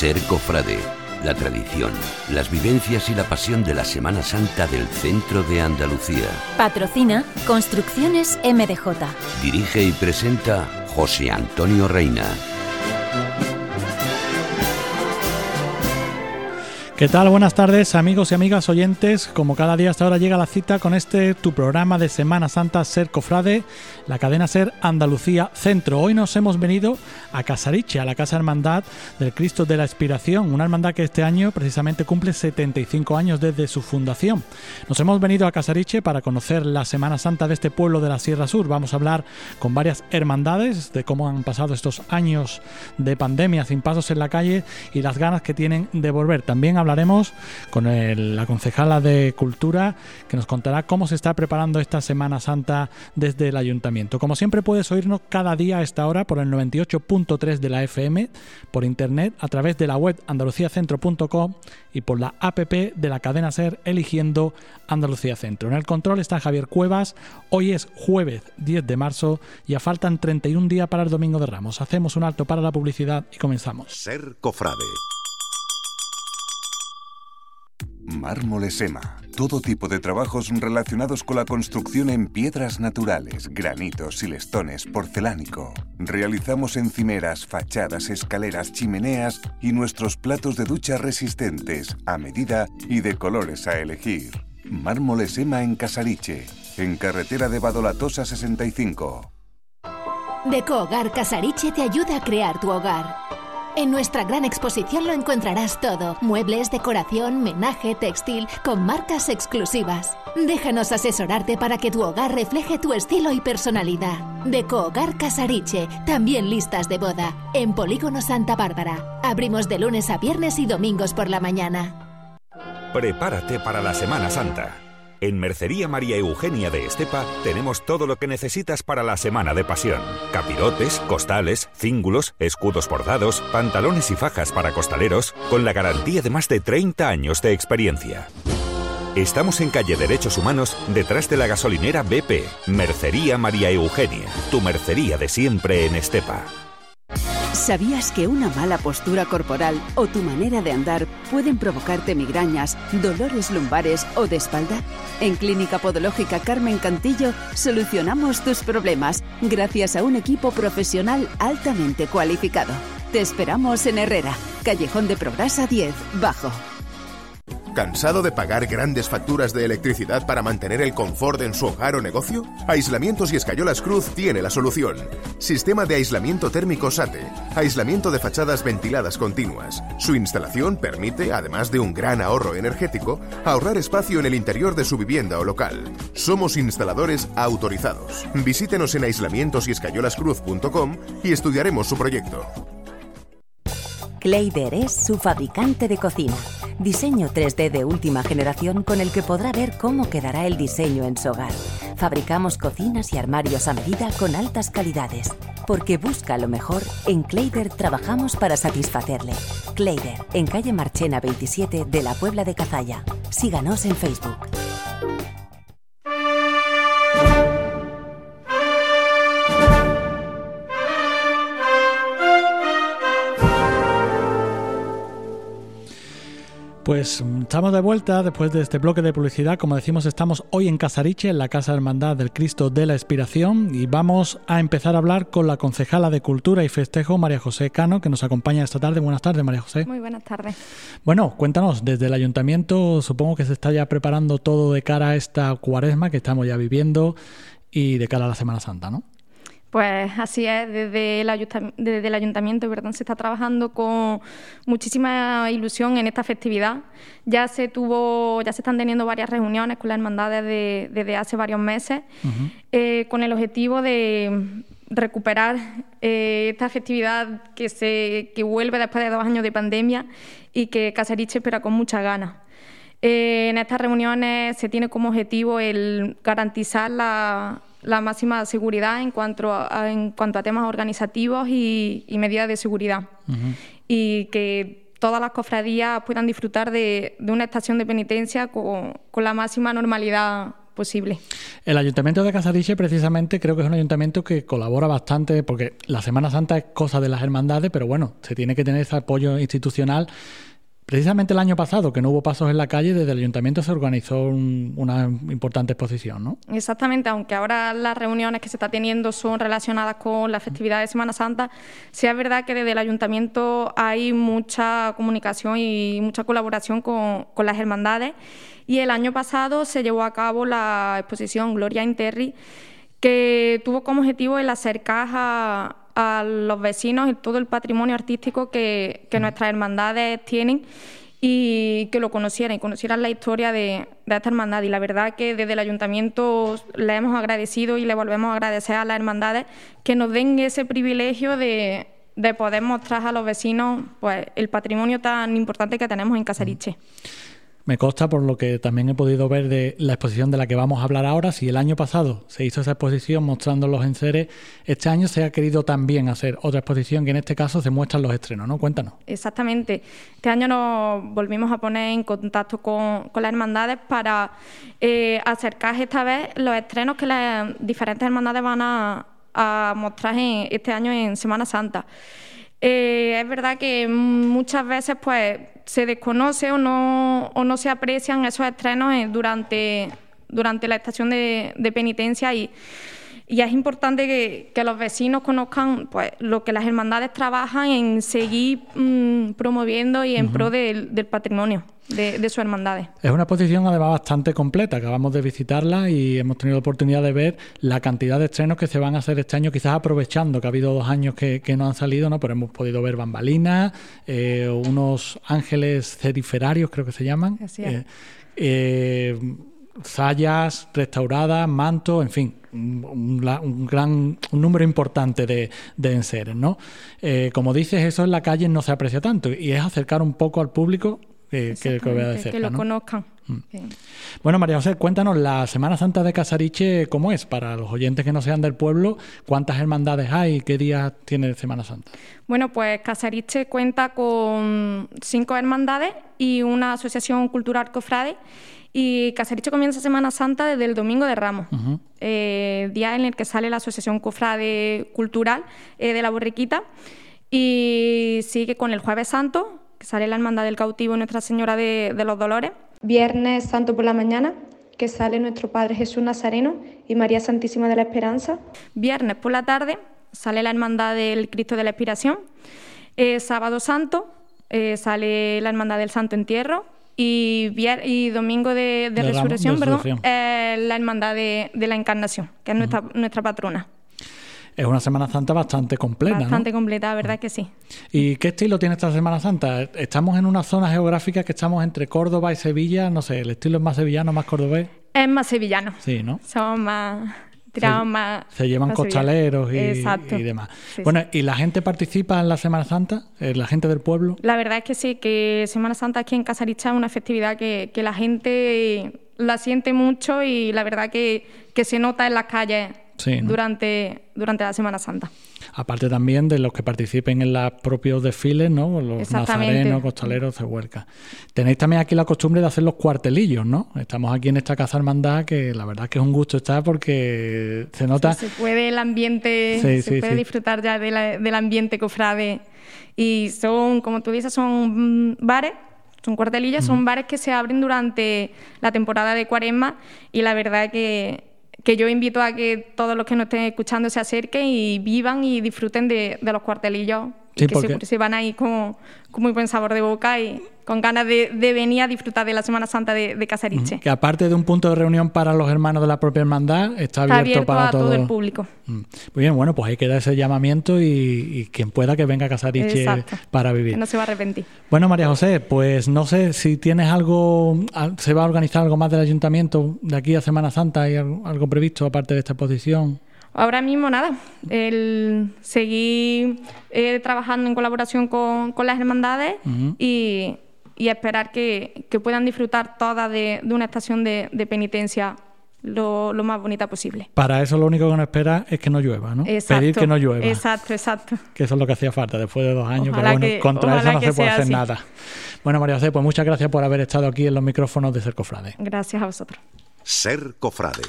Ser cofrade, la tradición, las vivencias y la pasión de la Semana Santa del centro de Andalucía. Patrocina Construcciones MDJ. Dirige y presenta José Antonio Reina. ¿Qué tal? Buenas tardes, amigos y amigas oyentes. Como cada día hasta ahora llega la cita con tu programa de Semana Santa Ser Cofrade, la cadena Ser Andalucía Centro. Hoy nos hemos venido a Casariche, a la Casa Hermandad del Cristo de la Expiración, una hermandad que este año precisamente cumple 75 años desde su fundación. Nos hemos venido a Casariche para conocer la Semana Santa de este pueblo de la Sierra Sur. Vamos a hablar con varias hermandades de cómo han pasado estos años de pandemia sin pasos en la calle y las ganas que tienen de volver. También hablaremos con la concejala de Cultura, que nos contará cómo se está preparando esta Semana Santa desde el Ayuntamiento. Como siempre, puedes oírnos cada día a esta hora por el 98.3 de la FM, por internet, a través de la web andaluciacentro.com y por la app de la cadena Ser, eligiendo Andalucía Centro. En el control está Javier Cuevas. Hoy es jueves 10 de marzo, ya faltan 31 días para el Domingo de Ramos. Hacemos un alto para la publicidad y comenzamos. Ser cofrade. Mármoles EMA. Todo tipo de trabajos relacionados con la construcción en piedras naturales, granitos, silestones, porcelánico. Realizamos encimeras, fachadas, escaleras, chimeneas y nuestros platos de ducha resistentes, a medida y de colores a elegir. Mármoles EMA en Casariche, en carretera de Badolatosa 65. Decohogar Casariche te ayuda a crear tu hogar. En nuestra gran exposición lo encontrarás todo: muebles, decoración, menaje, textil, con marcas exclusivas. Déjanos asesorarte para que tu hogar refleje tu estilo y personalidad. Decohogar Casariche, también listas de boda, en Polígono Santa Bárbara. Abrimos de lunes a viernes y domingos por la mañana. Prepárate para la Semana Santa. En Mercería María Eugenia de Estepa tenemos todo lo que necesitas para la Semana de Pasión. Capirotes, costales, cíngulos, escudos bordados, pantalones y fajas para costaleros, con la garantía de más de 30 años de experiencia. Estamos en calle Derechos Humanos, detrás de la gasolinera BP. Mercería María Eugenia, tu mercería de siempre en Estepa. ¿Sabías que una mala postura corporal o tu manera de andar pueden provocarte migrañas, dolores lumbares o de espalda? En Clínica Podológica Carmen Cantillo solucionamos tus problemas gracias a un equipo profesional altamente cualificado. Te esperamos en Herrera, Callejón de Prograsa 10, Bajo. ¿Cansado de pagar grandes facturas de electricidad para mantener el confort en su hogar o negocio? Aislamientos y Escayolas Cruz tiene la solución. Sistema de aislamiento térmico SATE. Aislamiento de fachadas ventiladas continuas. Su instalación permite, además de un gran ahorro energético, ahorrar espacio en el interior de su vivienda o local. Somos instaladores autorizados. Visítenos en aislamientosyescayolascruz.com y estudiaremos su proyecto. Clayder es su fabricante de cocina. Diseño 3D de última generación con el que podrá ver cómo quedará el diseño en su hogar. Fabricamos cocinas y armarios a medida con altas calidades. Porque busca lo mejor, en Clayder trabajamos para satisfacerle. Clayder, en calle Marchena 27 de la Puebla de Cazalla. Síganos en Facebook. Pues estamos de vuelta después de este bloque de publicidad. Como decimos, estamos hoy en Casariche, en la Casa Hermandad del Cristo de la Expiración, y vamos a empezar a hablar con la concejala de Cultura y Festejo, María José Cano, que nos acompaña esta tarde. Buenas tardes, María José. Muy buenas tardes. Bueno, cuéntanos, desde el Ayuntamiento supongo que se está ya preparando todo de cara a esta Cuaresma que estamos ya viviendo y de cara a la Semana Santa, ¿no? Pues así es, desde el Ayuntamiento, ¿verdad? Se está trabajando con muchísima ilusión en esta festividad. Ya se están teniendo varias reuniones con las hermandades desde hace varios meses, con el objetivo de recuperar esta festividad que vuelve después de 2 años de pandemia y que Casariche espera con muchas ganas. En estas reuniones se tiene como objetivo el garantizar la máxima seguridad en cuanto a temas organizativos y medidas de seguridad. Y que todas las cofradías puedan disfrutar de una estación de penitencia con la máxima normalidad posible. El Ayuntamiento de Casariche precisamente creo que es un ayuntamiento que colabora bastante, porque la Semana Santa es cosa de las hermandades, pero bueno, se tiene que tener ese apoyo institucional. Precisamente el año pasado, que no hubo pasos en la calle, desde el Ayuntamiento se organizó una importante exposición, ¿no? Exactamente, aunque ahora las reuniones que se está teniendo son relacionadas con la festividad de Semana Santa, sí es verdad que desde el Ayuntamiento hay mucha comunicación y mucha colaboración con las hermandades, y el año pasado se llevó a cabo la exposición Gloria in Terri, que tuvo como objetivo el acercar a los vecinos y todo el patrimonio artístico que nuestras hermandades tienen, y que lo conocieran y conocieran la historia de esta hermandad. Y la verdad que desde el Ayuntamiento le hemos agradecido y le volvemos a agradecer a las hermandades que nos den ese privilegio de poder mostrar a los vecinos pues el patrimonio tan importante que tenemos en Casariche. Me consta, por lo que también he podido ver de la exposición de la que vamos a hablar ahora, si el año pasado se hizo esa exposición mostrando los enseres, este año se ha querido también hacer otra exposición que en este caso se muestran los estrenos, ¿no? Cuéntanos. Exactamente. Este año nos volvimos a poner en contacto con las hermandades para acercar esta vez los estrenos que las diferentes hermandades van a mostrar este año en Semana Santa. Es verdad que muchas veces pues se desconoce o no se aprecian esos estrenos durante la estación de penitencia, y es importante que los vecinos conozcan pues lo que las hermandades trabajan en seguir promoviendo y en pro del patrimonio de sus hermandades. Es una exposición además bastante completa. Acabamos de visitarla y hemos tenido la oportunidad de ver la cantidad de estrenos que se van a hacer este año, quizás aprovechando que ha habido 2 años que no han salido, ¿no? Pero hemos podido ver bambalinas, unos ángeles ceriferarios, creo que se llaman, sayas restauradas, mantos, en fin, un número importante de enseres, ¿no? Como dices, eso en la calle no se aprecia tanto, y es acercar un poco al público que lo vea de cerca, que lo ¿no? conozcan. Bueno, María José, cuéntanos la Semana Santa de Casariche, ¿cómo es? Para los oyentes que no sean del pueblo, ¿cuántas hermandades hay? ¿Qué días tiene Semana Santa? Bueno, pues Casariche cuenta con 5 hermandades y una asociación cultural cofrade, y Casariche comienza Semana Santa desde el Domingo de Ramos, día en el que sale la asociación cofrade cultural de la Borriquita, y sigue con el Jueves Santo, que sale la Hermandad del Cautivo y Nuestra Señora de los Dolores. Viernes Santo por la mañana, que sale nuestro Padre Jesús Nazareno y María Santísima de la Esperanza. Viernes por la tarde sale la Hermandad del Cristo de la Expiración. Sábado Santo sale la Hermandad del Santo Entierro. Y domingo de Resurrección, la Hermandad de la Encarnación, que es nuestra patrona. Es una Semana Santa bastante completa, Bastante completa, la verdad que sí. ¿Y qué estilo tiene esta Semana Santa? Estamos en una zona geográfica que estamos entre Córdoba y Sevilla, no sé, ¿el estilo es más sevillano, más cordobés? Es más sevillano. Sí, ¿no? Somos más... tiramos más... Se llevan costaleros y demás. Sí, bueno, ¿y la gente participa en la Semana Santa? ¿La gente del pueblo? La verdad es que sí, que Semana Santa aquí en Casariche es una festividad que la gente la siente mucho, y la verdad que se nota en las calles. Sí, ¿no? durante la Semana Santa. Aparte también de los que participen en los propios desfiles, ¿no? Los nazarenos, costaleros, cehuercas. Tenéis también aquí la costumbre de hacer los cuartelillos, ¿no? Estamos aquí en esta casa hermandad, que la verdad que es un gusto estar, porque se nota... Sí, se puede el ambiente, se puede disfrutar ya del ambiente cofrade. Y son, como tú dices, son bares. Son cuartelillos, son bares que se abren durante la temporada de Cuaresma, y la verdad que yo invito a que todos los que nos estén escuchando se acerquen y vivan y disfruten de los cuartelillos, sí, que se van ahí con muy buen sabor de boca y con ganas de venir a disfrutar de la Semana Santa de Casariche. Que aparte de un punto de reunión para los hermanos de la propia hermandad, está abierto para todo el público. Muy bien, bueno, pues ahí queda ese llamamiento, y quien pueda que venga a Casariche. Exacto, para vivir. Que no se va a arrepentir. Bueno, María José, pues no sé si tienes algo, se va a organizar algo más del Ayuntamiento de aquí a Semana Santa, ¿hay algo previsto aparte de esta exposición? Ahora mismo nada, el seguir trabajando en colaboración con las hermandades y esperar que puedan disfrutar todas de una estación de penitencia lo más bonita posible. Para eso lo único que nos espera es que no llueva, ¿no? Exacto, pedir que no llueva. Exacto. Que eso es lo que hacía falta después de 2 años, ojalá, pero bueno, contra eso no se puede hacer nada. Bueno, María José, pues muchas gracias por haber estado aquí en los micrófonos de Ser Cofrade. Gracias a vosotros. Ser cofrade.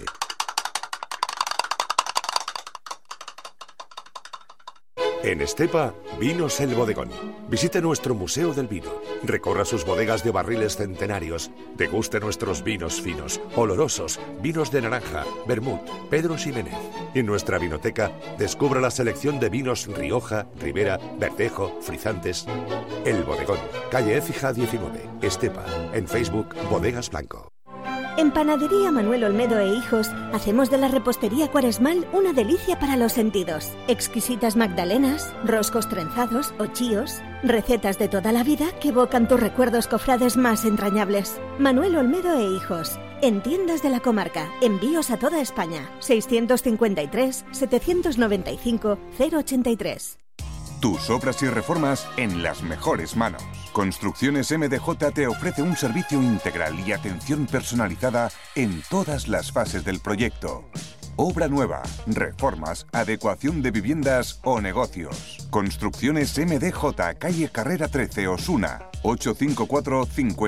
En Estepa, Vinos El Bodegón. Visite nuestro Museo del Vino. Recorra sus bodegas de barriles centenarios. Deguste nuestros vinos finos, olorosos, vinos de naranja, vermut, Pedro Ximénez. Y en nuestra vinoteca, descubra la selección de vinos Rioja, Ribera, Verdejo, Frizantes. El Bodegón, calle Écija 19, Estepa. En Facebook, Bodegas Blanco. En Panadería Manuel Olmedo e Hijos hacemos de la repostería cuaresmal una delicia para los sentidos. Exquisitas magdalenas, roscos trenzados o chíos, recetas de toda la vida que evocan tus recuerdos cofrades más entrañables. Manuel Olmedo e Hijos, en tiendas de la comarca, envíos a toda España. 653 795 083. Tus obras y reformas en las mejores manos. Construcciones MDJ te ofrece un servicio integral y atención personalizada en todas las fases del proyecto. Obra nueva, reformas, adecuación de viviendas o negocios. Construcciones MDJ, calle Carrera 13, Osuna, 854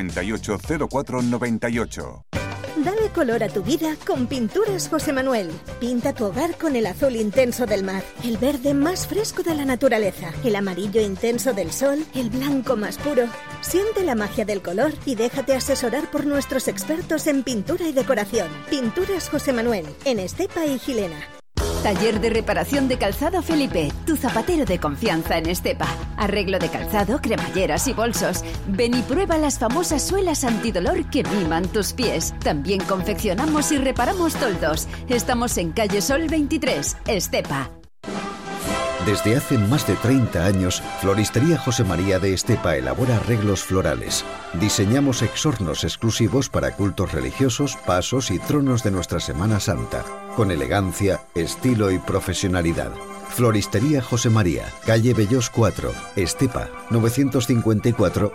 580498. Dale color a tu vida con Pinturas José Manuel. Pinta tu hogar con el azul intenso del mar, el verde más fresco de la naturaleza, el amarillo intenso del sol, el blanco más puro. Siente la magia del color y déjate asesorar por nuestros expertos en pintura y decoración. Pinturas José Manuel, en Estepa y Gilena. Taller de reparación de calzado Felipe, tu zapatero de confianza en Estepa. Arreglo de calzado, cremalleras y bolsos. Ven y prueba las famosas suelas antidolor que miman tus pies. También confeccionamos y reparamos toldos. Estamos en calle Sol 23, Estepa. Desde hace más de 30 años, Floristería José María de Estepa elabora arreglos florales. Diseñamos exornos exclusivos para cultos religiosos, pasos y tronos de nuestra Semana Santa, con elegancia, estilo y profesionalidad. Floristería José María, calle Bellós 4, Estepa, 954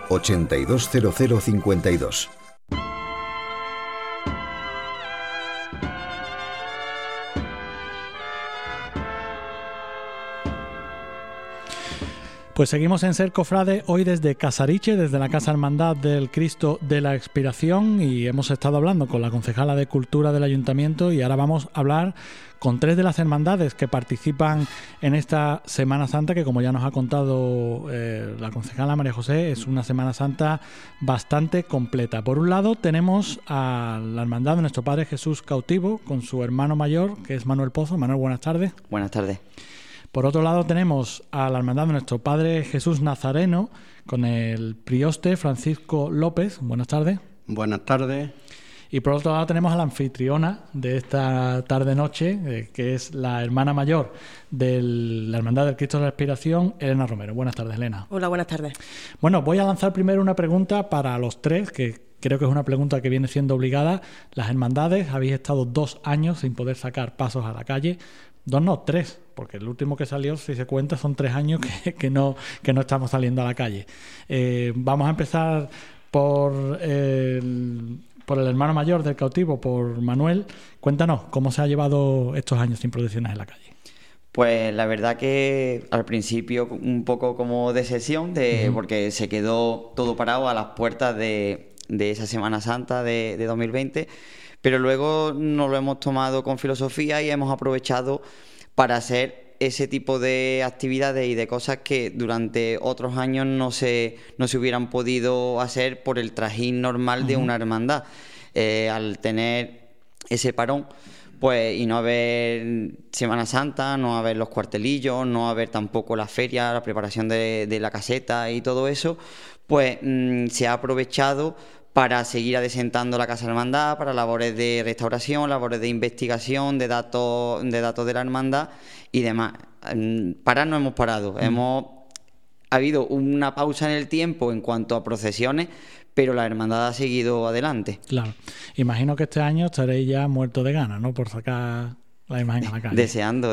820052. Pues seguimos en Ser Cofrade, hoy desde Casariche, desde la Casa Hermandad del Cristo de la Expiración, y hemos estado hablando con la concejala de Cultura del Ayuntamiento y ahora vamos a hablar con 3 de las hermandades que participan en esta Semana Santa, que como ya nos ha contado la concejala María José, es una Semana Santa bastante completa. Por un lado tenemos a la hermandad de Nuestro Padre Jesús Cautivo con su hermano mayor, que es Manuel Pozo. Manuel, buenas tardes. Buenas tardes. Por otro lado tenemos a la hermandad de Nuestro Padre Jesús Nazareno con el prioste Francisco López. Buenas tardes. Buenas tardes. Y por otro lado tenemos a la anfitriona de esta tarde-noche, que es la hermana mayor de la Hermandad del Cristo de la Expiración, Elena Romero. Buenas tardes, Elena. Hola, buenas tardes. Bueno, voy a lanzar primero una pregunta para los 3, que creo que es una pregunta que viene siendo obligada. Las hermandades, habéis estado 2 años sin poder sacar pasos a la calle. 2 no, 3, porque el último que salió, si se cuenta, son 3 años que no estamos saliendo a la calle. Vamos a empezar por el hermano mayor del cautivo, por Manuel. Cuéntanos, ¿cómo se ha llevado estos años sin procesiones en la calle? Pues la verdad que al principio un poco como decepción, porque se quedó todo parado a las puertas de esa Semana Santa de 2020, pero luego nos lo hemos tomado con filosofía y hemos aprovechado para hacer ese tipo de actividades y de cosas que durante otros años no se hubieran podido hacer por el trajín normal de una hermandad. Al tener ese parón, pues, y no haber Semana Santa, no haber los cuartelillos, no haber tampoco la feria, la preparación de la caseta y todo eso, pues se ha aprovechado para seguir adesentando la Casa Hermandad, para labores de restauración, labores de investigación, de datos de la hermandad y demás. Parar no hemos parado. Ha habido una pausa en el tiempo en cuanto a procesiones, pero la hermandad ha seguido adelante. Claro. Imagino que este año estaréis ya muertos de ganas, ¿no?, por sacar la imagen a la calle. Deseando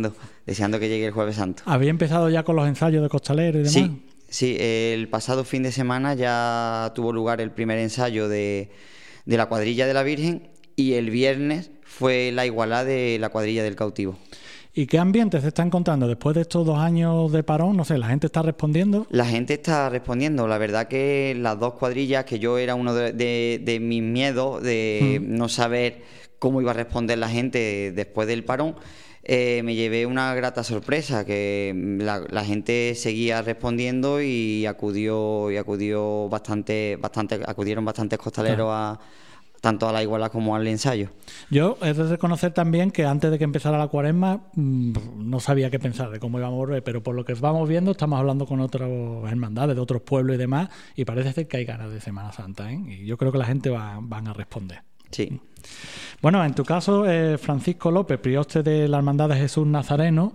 que llegue el Jueves Santo. ¿Habéis empezado ya con los ensayos de costalero y demás? Sí, el pasado fin de semana ya tuvo lugar el primer ensayo de la cuadrilla de la Virgen y el viernes fue la igualada de la cuadrilla del cautivo. ¿Y qué ambiente se está encontrando después de estos 2 años de parón? No sé, ¿la gente está respondiendo? La gente está respondiendo. La verdad que las 2 cuadrillas, que yo era uno de mis miedos, de no saber cómo iba a responder la gente después del parón, me llevé una grata sorpresa, que la gente seguía respondiendo y acudieron bastantes costaleros tanto a la igualdad como al ensayo. Yo he de reconocer también que antes de que empezara la cuaresma no sabía qué pensar de cómo íbamos a volver, pero por lo que vamos viendo estamos hablando con otras hermandades de otros pueblos y demás, y parece ser que hay ganas de Semana Santa, ¿eh? Y yo creo que la gente van a responder. Sí. Bueno, en tu caso, Francisco López, prioste de la Hermandad de Jesús Nazareno,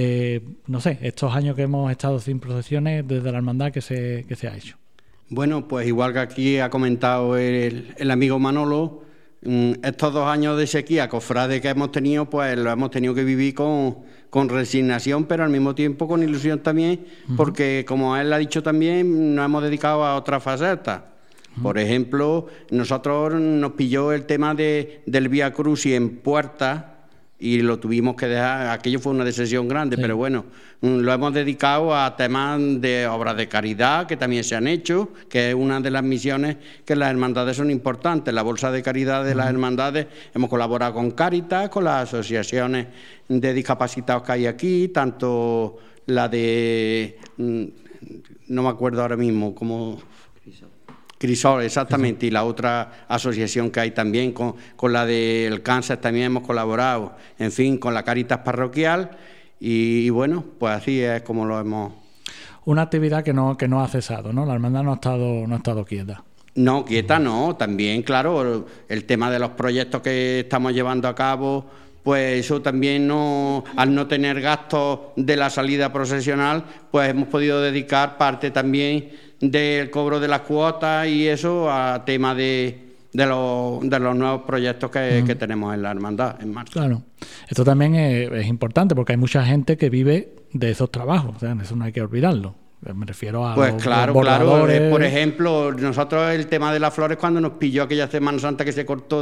no sé, estos años que hemos estado sin procesiones desde la hermandad, ¿qué se ha hecho? Bueno, pues igual que aquí ha comentado el amigo Manolo, estos 2 años de sequía, cofrade que hemos tenido, pues lo hemos tenido que vivir con resignación, pero al mismo tiempo con ilusión también, porque como él ha dicho también, nos hemos dedicado a otras facetas. Por ejemplo, nosotros nos pilló el tema del Vía Crucis en Puerta y lo tuvimos que dejar. Aquello fue una decisión grande, sí. Pero bueno, lo hemos dedicado a temas de obras de caridad que también se han hecho, que es una de las misiones que las hermandades son importantes. La bolsa de caridad de las hermandades, hemos colaborado con Cáritas, con las asociaciones de discapacitados que hay aquí, tanto la de... no me acuerdo ahora mismo, como... Crisol, exactamente, y la otra asociación que hay también, con la del cáncer también hemos colaborado, en fin, con la Cáritas parroquial, y bueno, pues así es como lo hemos... Una actividad que no ha cesado, ¿no? La hermandad no ha estado quieta. No, quieta no, también, claro, el tema de los proyectos que estamos llevando a cabo, pues eso también al no tener gastos de la salida procesional, pues hemos podido dedicar parte también del cobro de las cuotas y eso a tema de los nuevos proyectos que tenemos en la hermandad en marcha. Claro, esto también es importante porque hay mucha gente que vive de esos trabajos, o sea, eso no hay que olvidarlo. Me refiero a pues los claro, bordadores. Por ejemplo, nosotros el tema de las flores, cuando nos pilló aquella Semana Santa que se cortó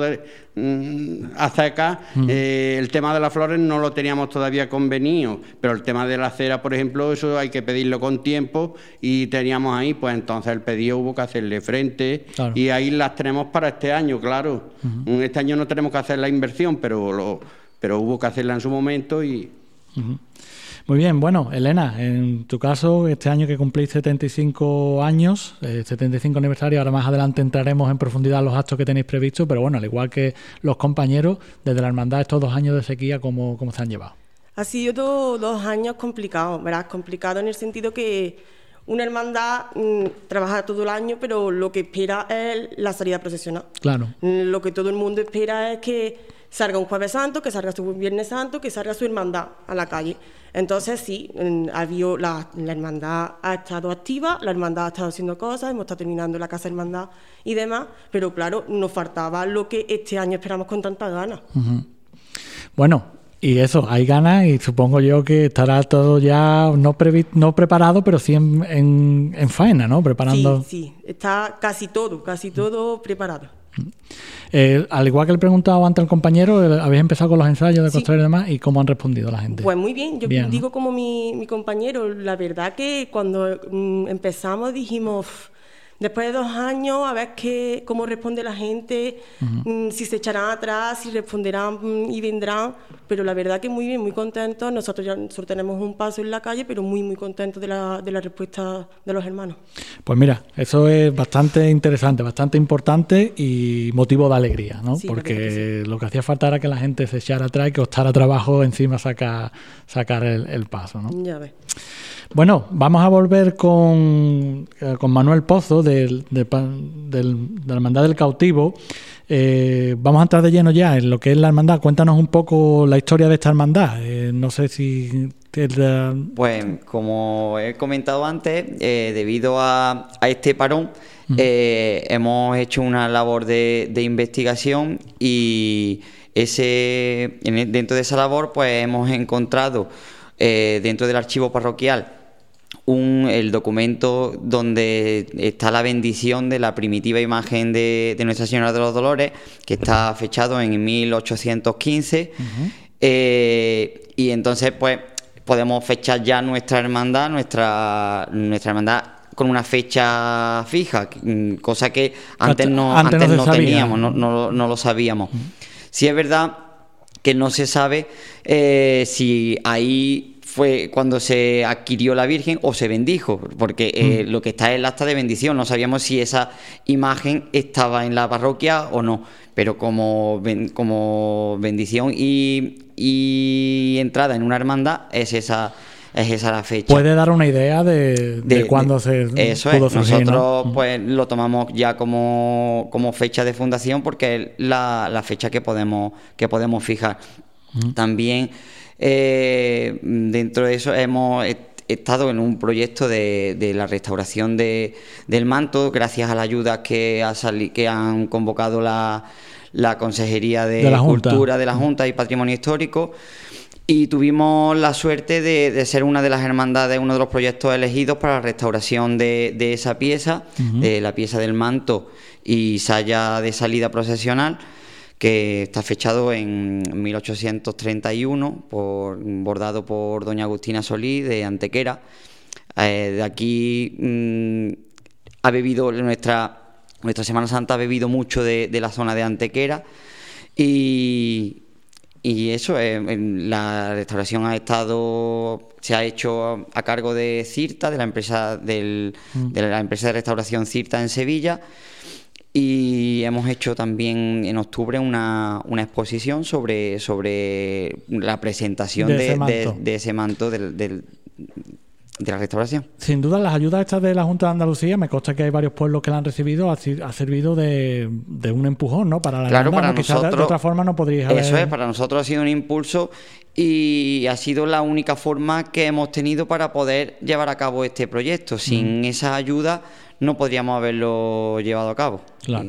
hasta acá, el tema de las flores no lo teníamos todavía convenido, pero el tema de la cera, por ejemplo, eso hay que pedirlo con tiempo y teníamos ahí, pues entonces el pedido hubo que hacerle frente, claro. Y ahí las tenemos para este año, claro. Este año no tenemos que hacer la inversión, pero hubo que hacerla en su momento y... Muy bien, bueno, Elena, en tu caso, este año que cumplís 75 años, 75 aniversario, ahora más adelante entraremos en profundidad en los actos que tenéis previstos, pero bueno, al igual que los compañeros, desde la hermandad estos 2 años de sequía, ¿cómo se han llevado? Ha sido 2 años complicados, ¿verdad? Complicado en el sentido que una hermandad trabaja todo el año, pero lo que espera es la salida procesional. Claro. Lo que todo el mundo espera es que salga un Jueves Santo, que salga su Viernes Santo, que salga su hermandad a la calle. Entonces sí, la hermandad ha estado activa, la hermandad ha estado haciendo cosas, hemos estado terminando la casa hermandad y demás, pero claro, nos faltaba lo que este año esperamos con tantas ganas. Bueno, y eso, hay ganas y supongo yo que estará todo ya no preparado, pero sí en faena, ¿no? Preparando. Sí, está casi todo preparado. Al igual que le he preguntado antes al compañero, habéis empezado con los ensayos de costalero y demás, ¿y cómo han respondido la gente? Pues muy bien, yo bien, digo, ¿no? Como mi compañero, la verdad que cuando empezamos dijimos, después de 2 años, a ver cómo responde la gente, si se echarán atrás, si responderán y vendrán, pero la verdad que muy bien, muy contentos. Nosotros tenemos un paso en la calle, pero muy, muy contentos de la respuesta de los hermanos. Pues mira, eso es bastante interesante, bastante importante y motivo de alegría, ¿no? Sí, porque lo que hacía falta era que la gente se echara atrás y que costara trabajo encima sacar el paso, ¿no? Ya ves. Bueno, vamos a volver con Manuel Pozo de la Hermandad del Cautivo. Vamos a entrar de lleno ya en lo que es la hermandad. Cuéntanos un poco la historia de esta hermandad. No sé si... Pues como he comentado antes, debido a este parón, hemos hecho una labor de investigación y dentro de esa labor pues hemos encontrado dentro del archivo parroquial el documento donde está la bendición de la primitiva imagen de Nuestra Señora de los Dolores, que está fechado en 1815. Y entonces pues podemos fechar ya nuestra hermandad con una fecha fija, cosa que antes no teníamos, no lo sabíamos. Sí es verdad que no se sabe si ahí fue cuando se adquirió la Virgen o se bendijo, porque lo que está es el acta de bendición, no sabíamos si esa imagen estaba en la parroquia o no, pero como bendición y entrada en una hermandad es esa la fecha. Puede dar una idea de cuándo se pudo surgir, nosotros ¿no? pues lo tomamos ya como fecha de fundación porque es la fecha que podemos fijar. También dentro de eso hemos estado en un proyecto de la restauración del manto, gracias a la ayuda que han convocado la Consejería de Cultura de la Junta y Patrimonio Histórico. Y tuvimos la suerte de ser una de las hermandades, uno de los proyectos elegidos para la restauración de esa pieza, de la pieza del manto y saya de salida procesional, que está fechado en 1831, bordado por doña Agustina Solís de Antequera. De aquí ha bebido nuestra Semana Santa, ha bebido mucho de la zona de Antequera y eso, la restauración se ha hecho a cargo de Cirta, de la empresa de restauración Cirta en Sevilla, y hemos hecho también en octubre una exposición sobre la presentación de ese manto de la restauración. Sin duda, las ayudas estas de la Junta de Andalucía, me consta que hay varios pueblos que la han recibido, ha servido de un empujón, ¿no? Para la claro, hermandad, para ¿no? nosotros, quizás de otra forma no podríais haber... Eso es, para nosotros ha sido un impulso y ha sido la única forma que hemos tenido para poder llevar a cabo este proyecto. Sin esa ayuda no podríamos haberlo llevado a cabo. Claro.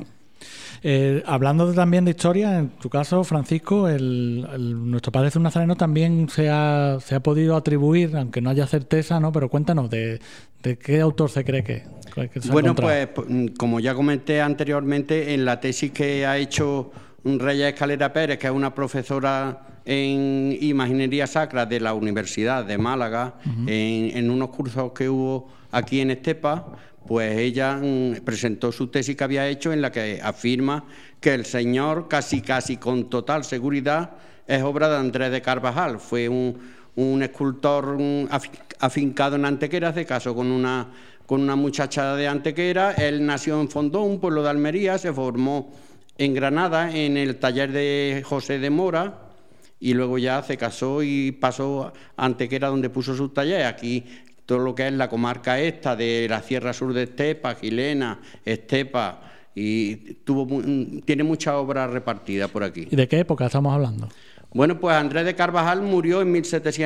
Hablando también de historia, en tu caso, Francisco, nuestro Padre Jesús Nazareno también se ha podido atribuir, aunque no haya certeza, ¿no? Pero cuéntanos, ¿de qué autor se cree que se ha Bueno, encontrado? pues como ya comenté anteriormente, en la tesis que ha hecho Reyes Escalera Pérez, que es una profesora en Imaginería Sacra de la Universidad de Málaga, en unos cursos que hubo aquí en Estepa, pues ella presentó su tesis que había hecho, en la que afirma que el Señor, casi con total seguridad, es obra de Andrés de Carvajal. Fue un escultor afincado en Antequera, se casó con una muchacha de Antequera. Él nació en Fondón, un pueblo de Almería, se formó en Granada en el taller de José de Mora, y luego ya se casó y pasó a Antequera, donde puso su taller. Aquí todo lo que es la comarca esta de la Sierra Sur de Estepa, Gilena, Estepa, y tiene muchas obras repartidas por aquí. ¿Y de qué época estamos hablando? Bueno, pues Andrés de Carvajal murió en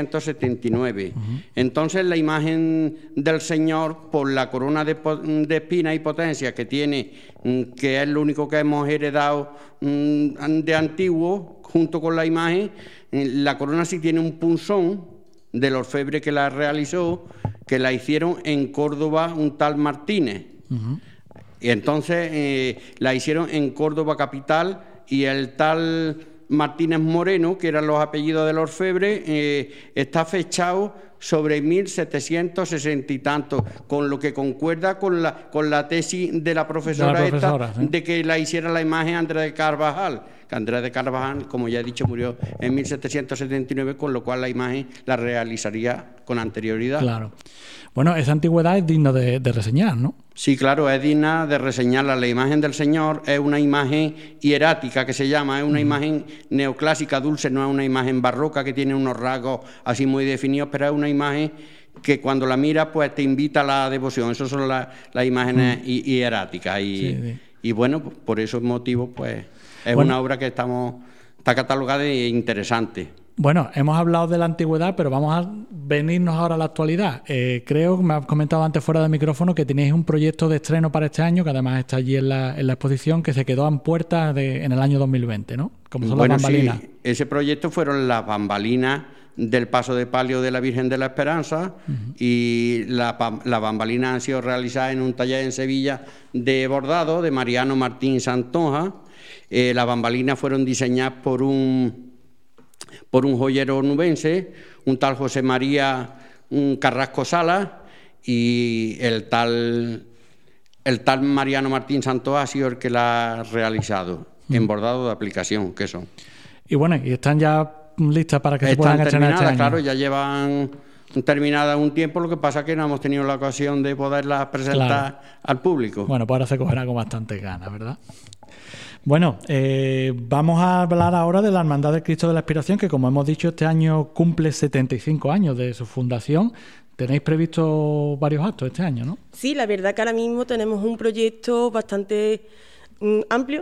1779. Entonces la imagen del Señor, por la corona de espinas y potencia que tiene, que es lo único que hemos heredado de antiguo, junto con la imagen, la corona sí tiene un punzón del orfebre que la realizó, que la hicieron en Córdoba un tal Martínez. Y entonces la hicieron en Córdoba capital, y el tal Martínez Moreno, que eran los apellidos del orfebre, está fechado sobre 1760 y tanto, con lo que concuerda con la tesis de la profesora esta, ¿sí? De que la hiciera la imagen Andrés de Carvajal. Que Andrés de Carvajal, como ya he dicho, murió en 1779, con lo cual la imagen la realizaría con anterioridad. Claro. Bueno, esa antigüedad es digna de reseñar, ¿no? Sí, claro, es digna de reseñarla. La imagen del Señor es una imagen hierática, que se llama, es una imagen neoclásica dulce, no es una imagen barroca que tiene unos rasgos así muy definidos, pero es una imagen que cuando la miras pues te invita a la devoción. Esas son las imágenes hieráticas y bueno, por esos motivos pues es una obra que está catalogada e interesante. Bueno, hemos hablado de la antigüedad, pero vamos a venirnos ahora a la actualidad. Creo que me has comentado antes fuera del micrófono que tenéis un proyecto de estreno para este año, que además está allí en la exposición, que se quedó en puertas en el año 2020, ¿no? Como son las bambalinas. Sí, ese proyecto fueron las bambalinas del paso de palio de la Virgen de la Esperanza, y las bambalinas han sido realizadas en un taller en Sevilla de bordado de Mariano Martín Santonja. Las bambalinas fueron diseñadas por un por un joyero nubense, un tal José María Carrasco Salas, y el tal Mariano Martín Santos ha sido el que la ha realizado, en bordado de aplicación, que son. Y bueno, y están ya listas para que se puedan estrenar este año. Claro, ya llevan terminada un tiempo, lo que pasa es que no hemos tenido la ocasión de poderlas presentar al público. Bueno, pues ahora se cogerá con bastante ganas, ¿verdad? Bueno, vamos a hablar ahora de la Hermandad del Cristo de la Expiración, que como hemos dicho, este año cumple 75 años de su fundación. Tenéis previsto varios actos este año, ¿no? Sí, la verdad que ahora mismo tenemos un proyecto bastante amplio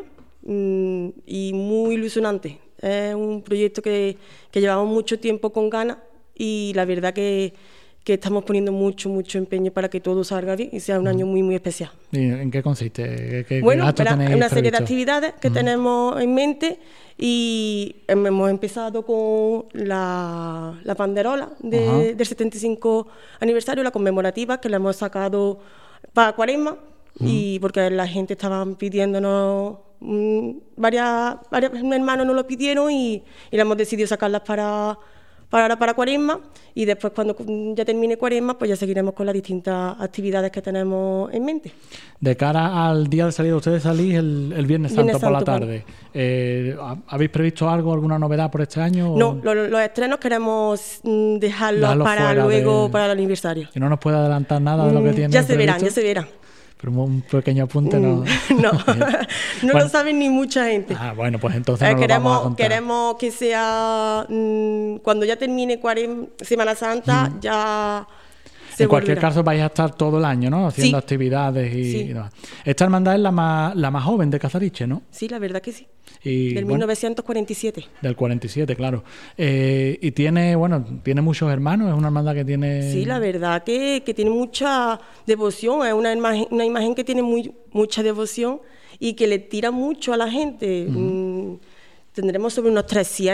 y muy ilusionante. Es un proyecto que llevamos mucho tiempo con ganas y la verdad que estamos poniendo mucho empeño para que todo salga bien y sea un año muy especial. ¿Y en qué consiste? Bueno, una serie de actividades que tenemos en mente y hemos empezado con la banderola del 75 aniversario, la conmemorativa, que la hemos sacado para Cuaresma y porque la gente estaba pidiéndonos, varios hermanos nos lo pidieron y la hemos decidido sacarlas para Cuaresma, y después cuando ya termine Cuaresma pues ya seguiremos con las distintas actividades que tenemos en mente. De cara al día de salida, ustedes salís el Viernes Santo por la tarde. ¿Habéis previsto alguna novedad por este año? No, los estrenos queremos dejarlos para luego, para el aniversario. ¿Y no nos puede adelantar nada de lo que tiene ya se verán. Pero un pequeño apunte no. No lo saben ni mucha gente. Bueno, pues entonces no lo vamos a contar. Queremos que sea cuando ya termine Semana Santa, ya se en cualquier volverá. caso vais a estar todo el año, ¿no? Haciendo actividades y demás. Esta hermandad es la más joven de Casariche, ¿no? Sí, la verdad que sí. Del 1947. Del 47, claro. Y tiene muchos hermanos, es una hermandad que tiene... Sí, la verdad que tiene mucha devoción, es una imagen que tiene mucha devoción y que le tira mucho a la gente. Tendremos sobre unos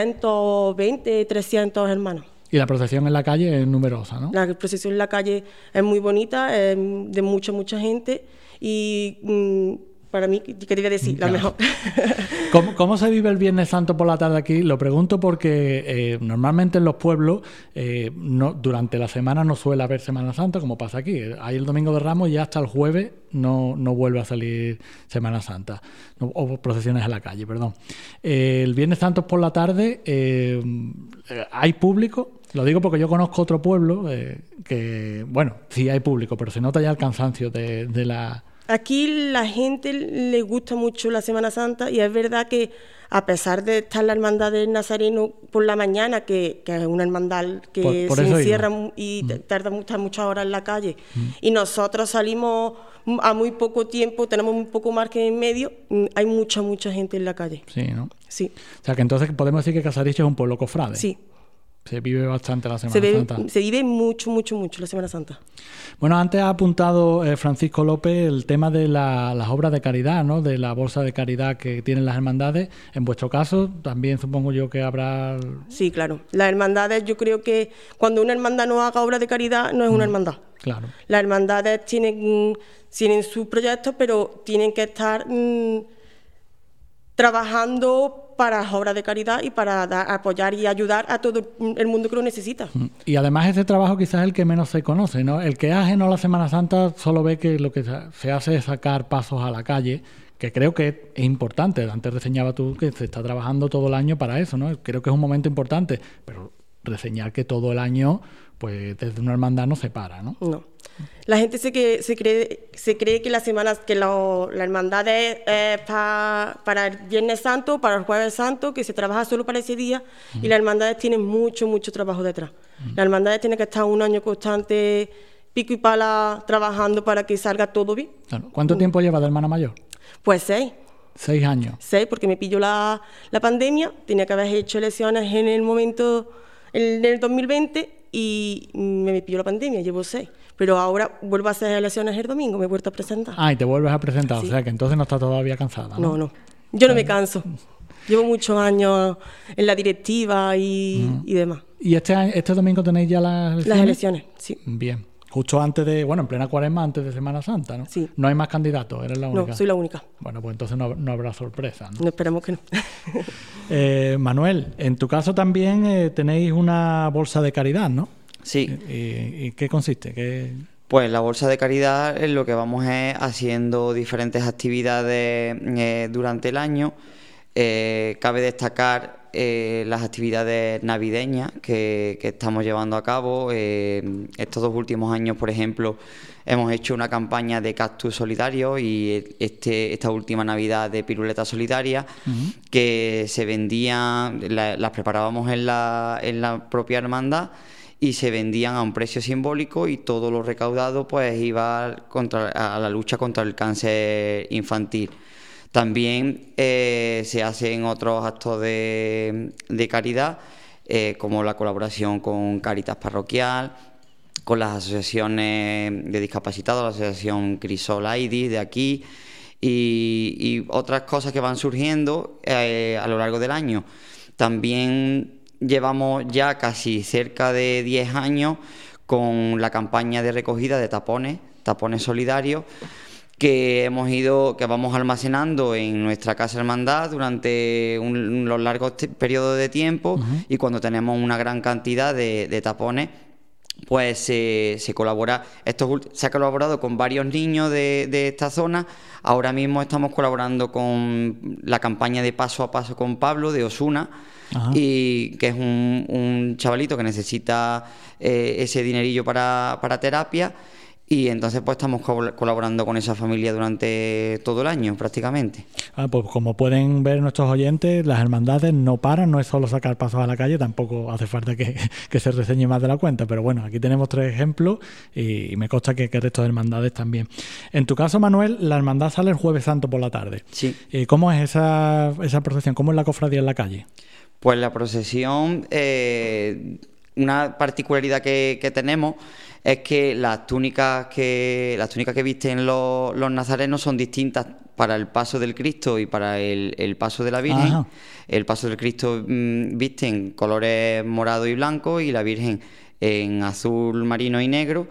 320, 300 hermanos. Y la procesión en la calle es numerosa, ¿no? La procesión en la calle es muy bonita, es de mucha gente y... para mí, ¿qué te iba a decir? La mejor. ¿Cómo se vive el Viernes Santo por la tarde aquí? Lo pregunto porque normalmente en los pueblos durante la semana no suele haber Semana Santa, como pasa aquí. Hay el Domingo de Ramos y hasta el jueves no vuelve a salir Semana Santa, o procesiones a la calle, perdón. El Viernes Santo por la tarde hay público. Lo digo porque yo conozco otro pueblo que, bueno, sí hay público, pero se nota ya el cansancio de la... Aquí la gente le gusta mucho la Semana Santa y es verdad que a pesar de estar la hermandad del Nazareno por la mañana, que es una hermandad que se encierra y tarda muchas horas en la calle, y nosotros salimos a muy poco tiempo, tenemos un poco margen en medio, hay mucha gente en la calle. Sí, ¿no? Sí. O sea que entonces podemos decir que Casariche es un pueblo cofrade. Sí. Se vive bastante la Semana Santa. Se vive mucho la Semana Santa. Bueno, antes ha apuntado Francisco López el tema de las obras de caridad, ¿no? De la bolsa de caridad que tienen las hermandades. En vuestro caso, también supongo yo que habrá... Sí, claro. Las hermandades, yo creo que cuando una hermandad no haga obra de caridad, no es una hermandad. Claro. Las hermandades tienen sus proyectos, pero tienen que estar trabajando para obras de caridad y para apoyar y ayudar a todo el mundo que lo necesita. Y además ese trabajo quizás es el que menos se conoce, ¿no? El que es ajeno a la Semana Santa solo ve que lo que se hace es sacar pasos a la calle, que creo que es importante. Antes reseñaba tú que se está trabajando todo el año para eso, ¿no? Creo que es un momento importante, pero reseñar que todo el año, pues desde una hermandad no se para, ¿no? No. La gente se cree que la hermandad es para el Viernes Santo, para el Jueves Santo, que se trabaja solo para ese día, y las hermandades tienen mucho trabajo detrás. Las hermandades tienen que estar un año constante, pico y pala, trabajando para que salga todo bien. Claro. ¿Cuánto tiempo lleva de hermana mayor? Pues 6. 6 años. 6, porque me pilló la pandemia, tenía que haber hecho elecciones en el 2020 y me pilló la pandemia, llevo 6. Pero ahora vuelvo a hacer elecciones el domingo, me he vuelto a presentar. Y te vuelves a presentar, sí. O sea que entonces no estás todavía cansada, ¿no? No, yo no me canso. Llevo muchos años en la directiva y demás. ¿Y este domingo tenéis ya las elecciones? Las elecciones, sí. Bien. justo antes de, en plena Cuaresma, antes de Semana Santa, ¿no? Sí. No hay más candidatos, eres la única. No, soy la única. Bueno, pues entonces no habrá sorpresa, ¿no? No, esperemos que no. Manuel, en tu caso también tenéis una bolsa de caridad, ¿no? Sí. ¿Y qué consiste? Pues la bolsa de caridad lo que vamos es haciendo diferentes actividades durante el año. Cabe destacar las actividades navideñas que estamos llevando a cabo. Estos 2 últimos años, por ejemplo, hemos hecho una campaña de cactus solidarios y esta última Navidad de piruletas solidarias, que se vendían, las preparábamos en la propia hermandad y se vendían a un precio simbólico, y todo lo recaudado pues iba a la lucha contra el cáncer infantil. También se hacen otros actos de caridad, como la colaboración con Cáritas Parroquial, con las asociaciones de discapacitados, la asociación Crisol Aidis de aquí, y otras cosas que van surgiendo a lo largo del año. También llevamos ya casi cerca de 10 años con la campaña de recogida de tapones solidarios, que vamos almacenando en nuestra casa hermandad durante los largos periodos de tiempo, y cuando tenemos una gran cantidad de tapones, pues se colabora. Se ha colaborado con varios niños de esta zona. Ahora mismo estamos colaborando con la campaña de Paso a Paso con Pablo de Osuna, y que es un chavalito que necesita ese dinerillo para terapia, y entonces pues estamos colaborando con esa familia durante todo el año prácticamente. Pues como pueden ver nuestros oyentes, las hermandades no paran, no es solo sacar pasos a la calle, tampoco hace falta que se reseñe más de la cuenta, pero bueno, aquí tenemos 3 ejemplos y me consta que el resto de hermandades también. En tu caso, Manuel, la hermandad sale el Jueves Santo por la tarde. Sí. ¿Cómo es esa procesión? ¿Cómo es la cofradía en la calle? Pues la procesión, una particularidad que tenemos es que las túnicas que visten los nazarenos son distintas para el paso del Cristo y para el paso de la Virgen. Ajá. El paso del Cristo viste en colores morado y blanco, y la Virgen en azul marino y negro.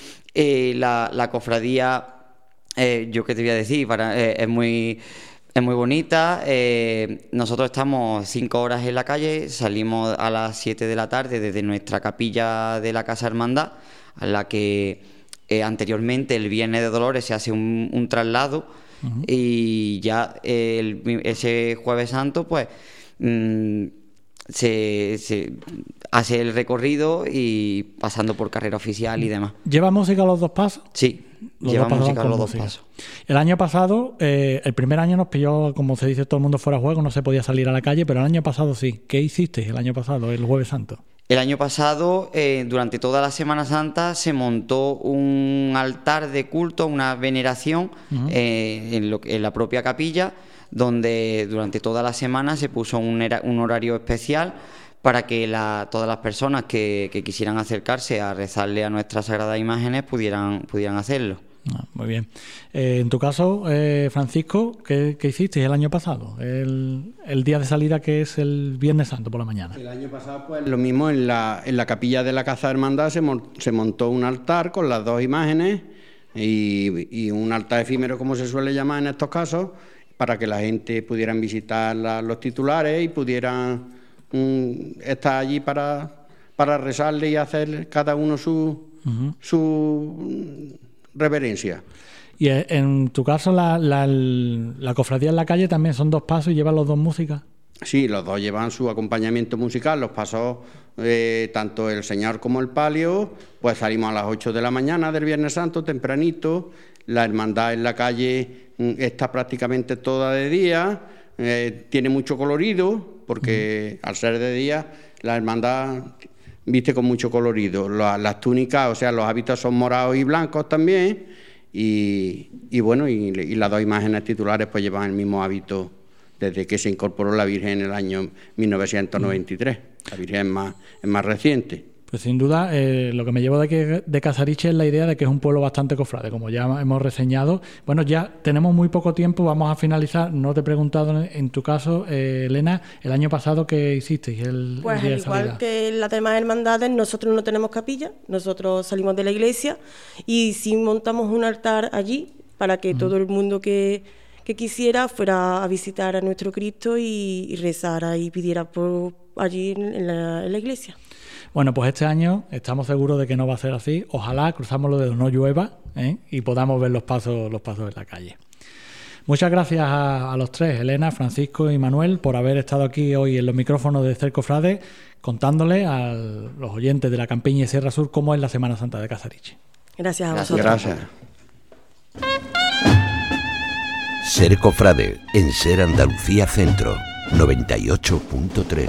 La cofradía, yo qué te voy a decir, es muy bonita. Nosotros estamos 5 horas en la calle, salimos a las 7 de la tarde desde nuestra capilla de la Casa Hermandad, a la que anteriormente el Viernes de Dolores se hace un traslado, y ya ese Jueves Santo pues se hace el recorrido y pasando por carrera oficial y demás. ¿Lleva música a los 2 pasos? Sí, lleva música a los 2 pasos. El año pasado, el primer año nos pilló, como se dice, todo el mundo fuera de juego, no se podía salir a la calle, pero el año pasado sí. ¿Qué hiciste el año pasado, el Jueves Santo? El año pasado, durante toda la Semana Santa, se montó un altar de culto, una veneración en la propia capilla, donde durante toda la semana se puso un horario especial para que todas las personas que quisieran acercarse a rezarle a nuestras sagradas imágenes pudieran hacerlo. Muy bien. En tu caso, Francisco, ¿qué hiciste el año pasado? El día de salida, que es el Viernes Santo por la mañana. El año pasado, pues lo mismo, en la capilla de la Casa Hermandad se montó un altar con las 2 imágenes y un altar efímero, como se suele llamar en estos casos, para que la gente pudieran visitar los titulares y pudieran estar allí para rezarle y hacer cada uno su reverencia. Y en tu caso, la cofradía en la calle también son 2 pasos y llevan los 2 músicas. Sí, los 2 llevan su acompañamiento musical. Los pasos, tanto el Señor como el palio, pues salimos a las 8 de la mañana del Viernes Santo, tempranito. La hermandad en la calle está prácticamente toda de día. Tiene mucho colorido, porque al ser de día, la hermandad viste con mucho colorido. Las túnicas, o sea, los hábitos son morados y blancos también, y bueno, y las 2 imágenes titulares pues llevan el mismo hábito desde que se incorporó la Virgen en el año 1993. La Virgen es más reciente. Pues sin duda, lo que me llevo de Casariche es la idea de que es un pueblo bastante cofrade, como ya hemos reseñado. Bueno, ya tenemos muy poco tiempo, vamos a finalizar. No te he preguntado en tu caso, Elena, el año pasado, ¿qué hicisteis el Pues día de al igual salida? que las demás hermandades, nosotros no tenemos capilla, nosotros salimos de la iglesia y sí montamos un altar allí para que todo el mundo que quisiera fuera a visitar a nuestro Cristo y rezara y pidiera por allí en la iglesia. Bueno, pues este año estamos seguros de que no va a ser así. Ojalá, cruzamos los dedos, no llueva, y podamos ver los pasos en la calle. Muchas gracias a los tres, Elena, Francisco y Manuel, por haber estado aquí hoy en los micrófonos de Ser Cofrade, contándole a los oyentes de la Campiña y Sierra Sur cómo es la Semana Santa de Casariche. Gracias a vosotros. Gracias. Ser Cofrade en Ser Andalucía Centro 98.3.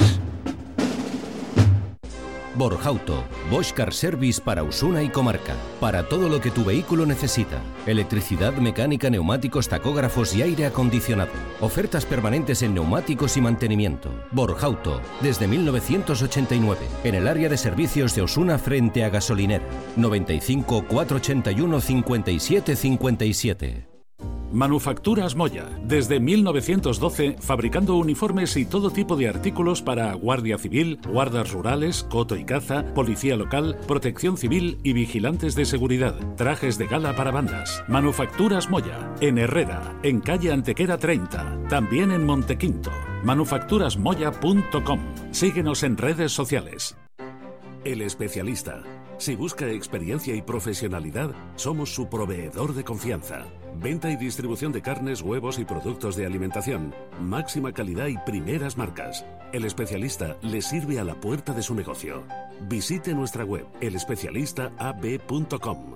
Borjauto, Bosch Car Service para Osuna y comarca. Para todo lo que tu vehículo necesita. Electricidad, mecánica, neumáticos, tacógrafos y aire acondicionado. Ofertas permanentes en neumáticos y mantenimiento. Borjauto, desde 1989. En el área de servicios de Osuna frente a Gasolinera. 95 481 57 57. Manufacturas Moya, desde 1912, fabricando uniformes y todo tipo de artículos para Guardia Civil, guardas rurales, coto y caza, policía local, protección civil y vigilantes de seguridad. Trajes de gala para bandas. Manufacturas Moya, en Herrera, en calle Antequera 30, también en Montequinto. manufacturasmoya.com. Síguenos en redes sociales. El Especialista. Si busca experiencia y profesionalidad, somos su proveedor de confianza. Venta y distribución de carnes, huevos y productos de alimentación. Máxima calidad y primeras marcas. El Especialista le sirve a la puerta de su negocio. Visite nuestra web, elespecialistaab.com.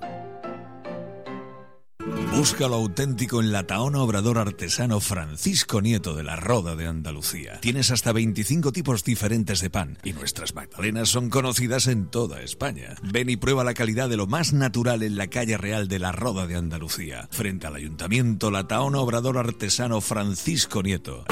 Busca lo auténtico en la Tahona Obrador Artesano Francisco Nieto de la Roda de Andalucía. Tienes hasta 25 tipos diferentes de pan y nuestras magdalenas son conocidas en toda España. Ven y prueba la calidad de lo más natural en la calle real de la Roda de Andalucía. Frente al Ayuntamiento, la Tahona Obrador Artesano Francisco Nieto.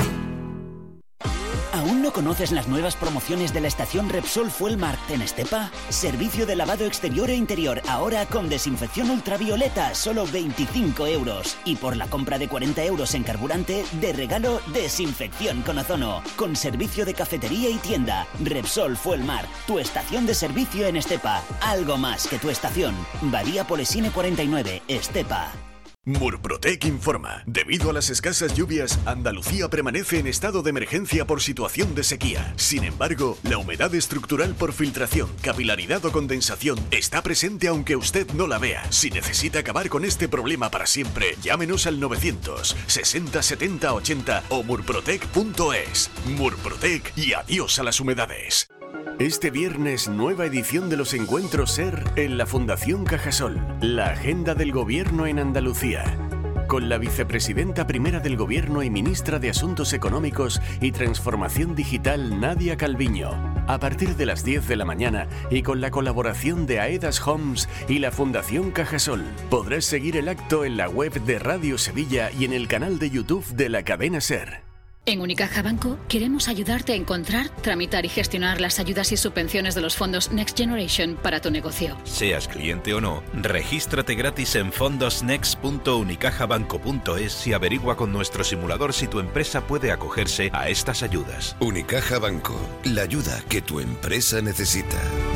¿Aún no conoces las nuevas promociones de la estación Repsol Fuelmart en Estepa? Servicio de lavado exterior e interior, ahora con desinfección ultravioleta, solo 25 euros. Y por la compra de 40 euros en carburante, de regalo, desinfección con ozono. Con servicio de cafetería y tienda. Repsol Fuelmart, tu estación de servicio en Estepa. Algo más que tu estación. Badía Polesine 49, Estepa. Murprotec informa. Debido a las escasas lluvias, Andalucía permanece en estado de emergencia por situación de sequía. Sin embargo, la humedad estructural por filtración, capilaridad o condensación está presente aunque usted no la vea. Si necesita acabar con este problema para siempre, llámenos al 900 60 70 80 o murprotec.es. Murprotec y adiós a las humedades. Este viernes, nueva edición de los Encuentros SER en la Fundación Cajasol. La agenda del Gobierno en Andalucía. Con la vicepresidenta primera del Gobierno y ministra de Asuntos Económicos y Transformación Digital, Nadia Calviño. A partir de las 10 de la mañana y con la colaboración de Aedas Homes y la Fundación Cajasol. Podrás seguir el acto en la web de Radio Sevilla y en el canal de YouTube de la cadena SER. En Unicaja Banco queremos ayudarte a encontrar, tramitar y gestionar las ayudas y subvenciones de los fondos Next Generation para tu negocio. Seas cliente o no, regístrate gratis en fondosnext.unicajabanco.es y averigua con nuestro simulador si tu empresa puede acogerse a estas ayudas. Unicaja Banco, la ayuda que tu empresa necesita.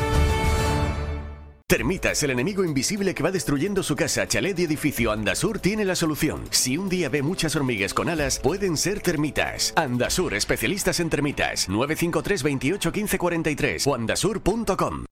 Termitas, el enemigo invisible que va destruyendo su casa, chalet y edificio. Andasur tiene la solución. Si un día ve muchas hormigas con alas, pueden ser termitas. Andasur, especialistas en termitas. 953 28 15 43 o andasur.com.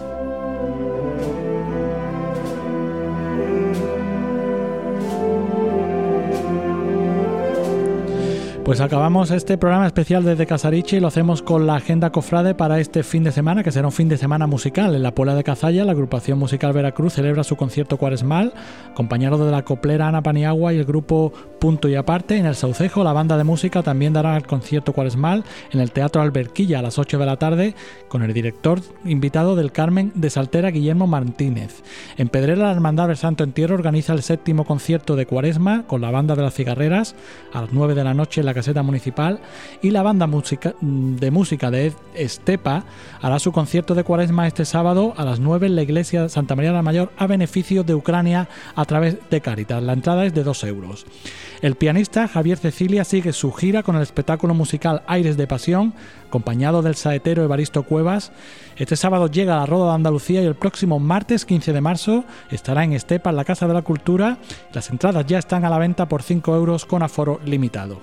Pues acabamos este programa especial desde Casariche y lo hacemos con la agenda cofrade para este fin de semana, que será un fin de semana musical. En la Puebla de Cazalla, la agrupación musical Veracruz celebra su concierto cuaresmal, acompañado de la coplera Ana Paniagua y el grupo Punto y aparte, en el Saucejo, la banda de música también dará el concierto cuaresmal en el Teatro Alberquilla a las 8 de la tarde con el director invitado del Carmen de Saltera, Guillermo Martínez. En Pedrera, la Hermandad del Santo Entierro organiza el 7º concierto de Cuaresma con la banda de las Cigarreras a las 9 de la noche en la caseta municipal, y la banda de música de Estepa hará su concierto de Cuaresma este sábado a las 9 en la iglesia Santa María la Mayor a beneficio de Ucrania a través de Cáritas. La entrada es de 2 euros. El pianista Javier Cecilia sigue su gira con el espectáculo musical Aires de Pasión, acompañado del saetero Evaristo Cuevas. Este sábado llega a la Roda de Andalucía y el próximo martes 15 de marzo estará en Estepa, en la Casa de la Cultura. Las entradas ya están a la venta por 5 euros con aforo limitado.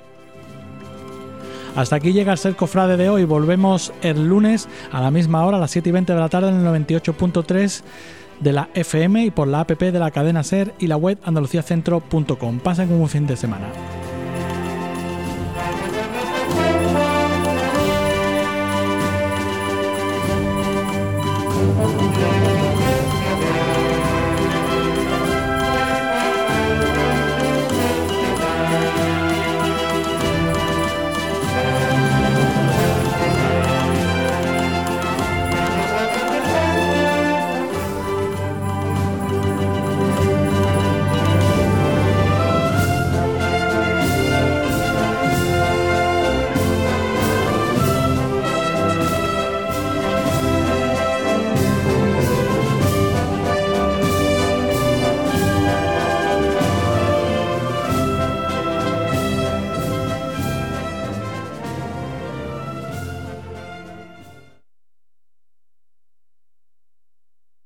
Hasta aquí llega el Ser Cofrade de hoy. Volvemos el lunes a la misma hora, a las 7:20 de la tarde, en el 98.3 de la FM y por la app de la cadena SER y la web andaluciacentro.com. Pasen un buen fin de semana.